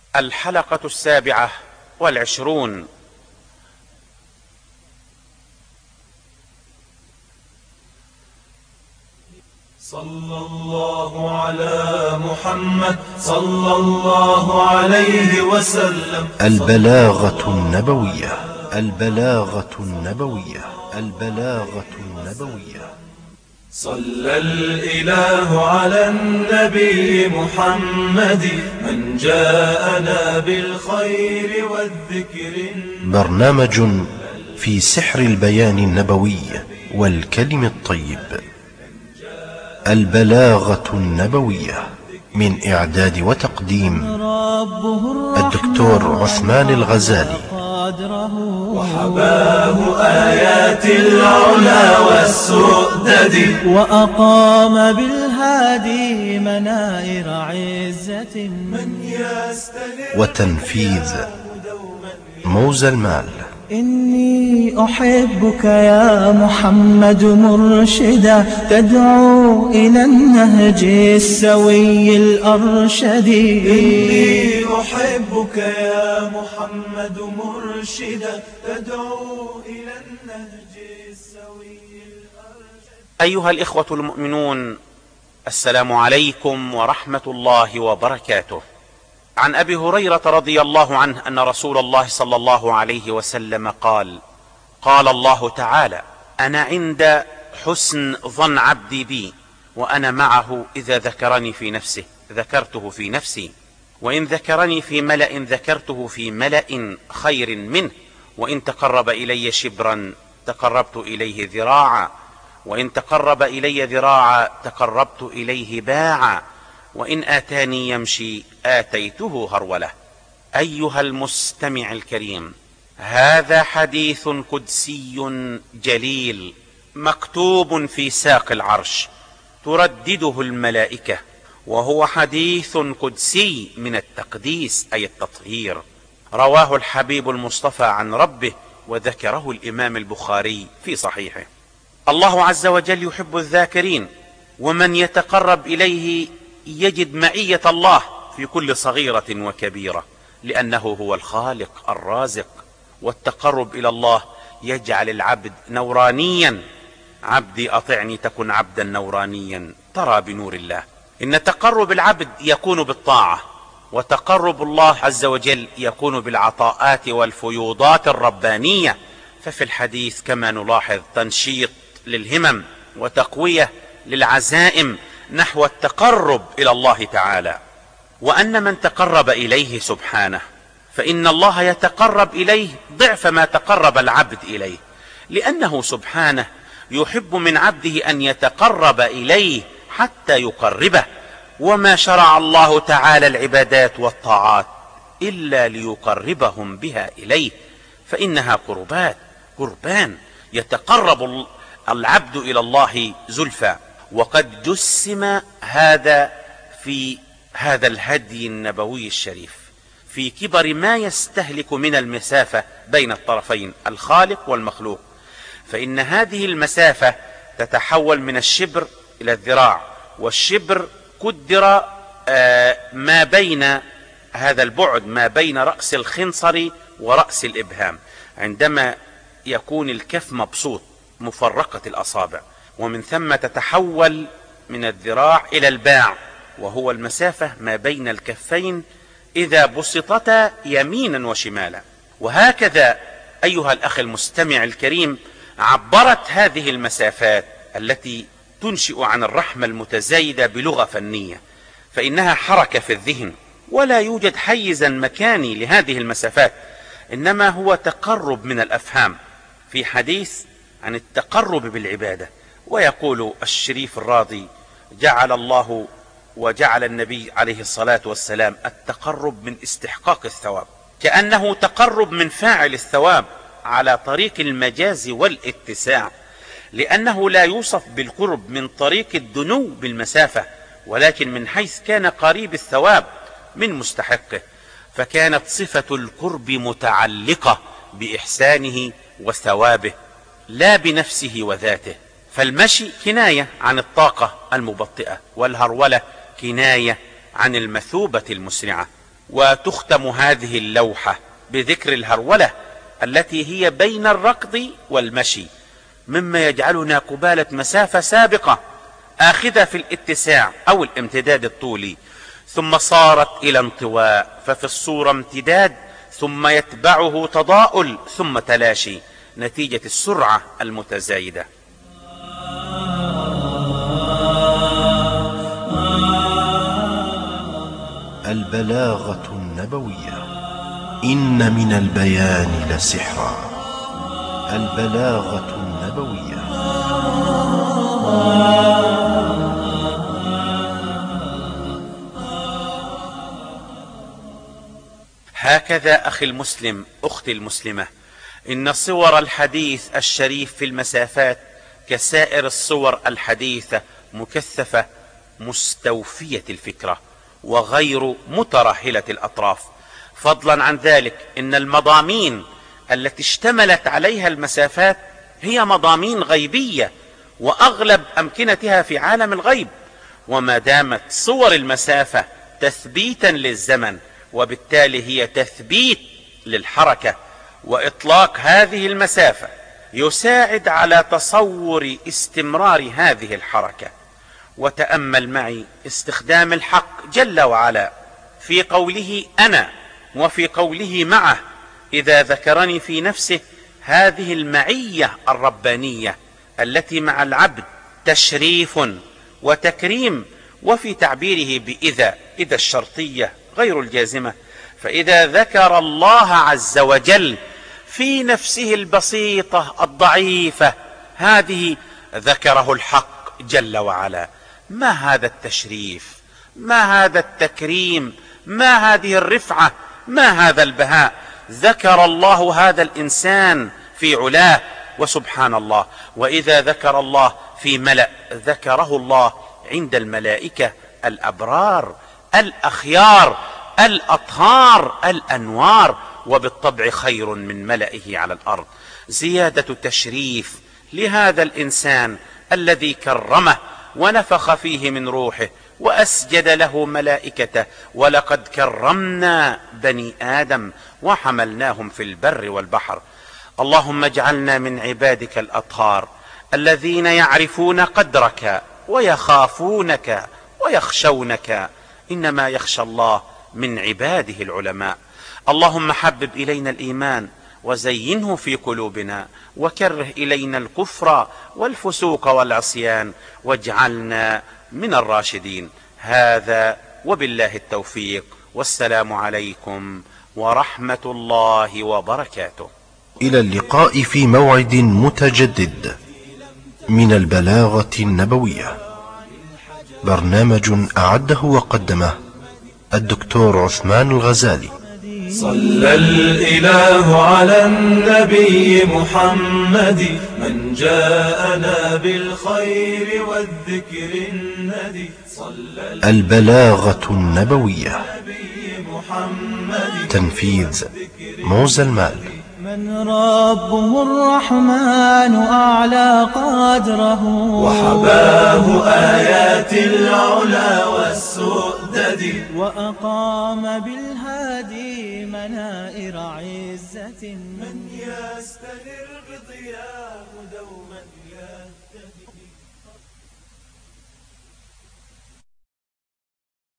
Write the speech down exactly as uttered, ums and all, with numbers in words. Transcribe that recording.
الحلقة السابعة والعشرون. صلى الله على محمد صلى الله عليه وسلم. البلاغة النبوية البلاغة النبوية البلاغة النبوية. صلى الإله على النبي محمد من جاءنا بالخير والذكر. برنامج في سحر البيان النبوي والكلم الطيب. البلاغة النبوية، من إعداد وتقديم الدكتور عثمان الغزالي. وحباه آيات العلا والسؤدد، وأقام بالهادي منائر عزة من يستلم. وتنفيذ موزى المال. إني أحبك يا محمد مرشدا، تدعو إلى النهج السوي الأرشد. إني أحبك يا محمد مرشدا، تدعو إلى النهج السوي الأرشد. أيها الإخوة المؤمنون، السلام عليكم ورحمة الله وبركاته. عن أبي هريرة رضي الله عنه أن رسول الله صلى الله عليه وسلم قال: قال الله تعالى: أنا عند حسن ظن عبدي بي، وأنا معه إذا ذكرني في نفسه ذكرته في نفسي، وإن ذكرني في ملأ ذكرته في ملأ خير منه، وإن تقرب إلي شبرا تقربت إليه ذراعا، وإن تقرب إلي ذراعا تقربت إليه باعا، وإن آتاني يمشي آتيته هرولة. أيها المستمع الكريم، هذا حديث قدسي جليل مكتوب في ساق العرش تردده الملائكة، وهو حديث قدسي من التقديس أي التطهير. رواه الحبيب المصطفى عن ربه، وذكره الإمام البخاري في صحيحه. الله عز وجل يحب الذاكرين، ومن يتقرب إليه يجد معية الله في كل صغيرة وكبيرة، لأنه هو الخالق الرازق. والتقرب إلى الله يجعل العبد نورانيا. عبدي أطعني تكن عبدا نورانيا ترى بنور الله. إن تقرب العبد يكون بالطاعة، وتقرب الله عز وجل يكون بالعطاءات والفيوضات الربانية. ففي الحديث كما نلاحظ تنشيط للهمم وتقوية للعزائم نحو التقرب إلى الله تعالى، وأن من تقرب إليه سبحانه فإن الله يتقرب إليه ضعف ما تقرب العبد إليه، لأنه سبحانه يحب من عبده أن يتقرب إليه حتى يقربه. وما شرع الله تعالى العبادات والطاعات إلا ليقربهم بها إليه، فإنها قربات قربان يتقرب العبد إلى الله زلفى. وقد جسم هذا في هذا الهدي النبوي الشريف في كبر ما يستهلك من المسافة بين الطرفين الخالق والمخلوق، فإن هذه المسافة تتحول من الشبر إلى الذراع، والشبر قدر ما بين هذا البعد ما بين رأس الخنصر ورأس الإبهام، عندما يكون الكف مبسوط مفرقة الأصابع، ومن ثم تتحول من الذراع إلى الباع، وهو المسافة ما بين الكفين إذا بسطتا يمينا وشمالا. وهكذا أيها الأخ المستمع الكريم عبرت هذه المسافات التي تنشئ عن الرحمة المتزايدة بلغة فنية، فإنها حركة في الذهن، ولا يوجد حيزا مكاني لهذه المسافات، إنما هو تقرب من الأفهام في حديث عن التقرب بالعبادة. ويقول الشريف الراضي: جعل الله وجعل النبي عليه الصلاة والسلام التقرب من استحقاق الثواب، كأنه تقرب من فاعل الثواب على طريق المجاز والاتساع، لأنه لا يوصف بالقرب من طريق الدنو بالمسافة، ولكن من حيث كان قريب الثواب من مستحقه، فكانت صفة القرب متعلقة بإحسانه وثوابه لا بنفسه وذاته. فالمشي كناية عن الطاقة المبطئة، والهرولة كناية عن المثوبة المسرعة. وتختم هذه اللوحة بذكر الهرولة التي هي بين الركض والمشي، مما يجعلنا قبالة مسافة سابقة آخذة في الاتساع أو الامتداد الطولي، ثم صارت إلى انطواء، ففي الصورة امتداد ثم يتبعه تضاؤل ثم تلاشي نتيجة السرعة المتزايدة. البلاغة النبوية. إن من البيان لسحرا. البلاغة النبوية. هكذا أخي المسلم، أختي المسلمة، إن صور الحديث الشريف في المسافات كسائر الصور الحديثة مكثفة مستوفية الفكرة وغير مترهلة الأطراف. فضلا عن ذلك إن المضامين التي اشتملت عليها المسافات هي مضامين غيبية، وأغلب أمكنتها في عالم الغيب، وما دامت صور المسافة تثبيتا للزمن، وبالتالي هي تثبيت للحركة، وإطلاق هذه المسافة يساعد على تصور استمرار هذه الحركة. وتأمل معي استخدام الحق جل وعلا في قوله أنا وفي قوله معه، إذا ذكرني في نفسه هذه المعية الربانية التي مع العبد تشريف وتكريم، وفي تعبيره بإذا، إذا الشرطية غير الجازمة، فإذا ذكر الله عز وجل في نفسه البسيطة الضعيفة هذه ذكره الحق جل وعلا. ما هذا التشريف، ما هذا التكريم، ما هذه الرفعة، ما هذا البهاء. ذكر الله هذا الإنسان في علاه، وسبحان الله، وإذا ذكر الله في ملأ ذكره الله عند الملائكة الأبرار الأخيار الأطهار الأنوار، وبالطبع خير من ملئه على الأرض. زيادة تشريف لهذا الإنسان الذي كرمه ونفخ فيه من روحه وأسجد له ملائكته. ولقد كرمنا بني آدم وحملناهم في البر والبحر. اللهم اجعلنا من عبادك الأطهار الذين يعرفون قدرك ويخافونك ويخشونك، إنما يخشى الله من عباده العلماء. اللهم حبب إلينا الإيمان وزينه في قلوبنا، وكره إلينا الكفر والفسوق والعصيان، واجعلنا من الراشدين. هذا وبالله التوفيق، والسلام عليكم ورحمة الله وبركاته. إلى اللقاء في موعد متجدد من البلاغة النبوية، برنامج أعده وقدمه الدكتور عثمان الغزالي. صلى الإله على النبي محمد من جاءنا بالخير والذكر الندي. البلاغة النبوية. تنفيذ موزى المال. من ربه الرحمن أعلى قدره، وحباه آيات العلا والسؤدد، وأقام بالهادي منائر عزة. من يستنر بضياه دوما يهتدي.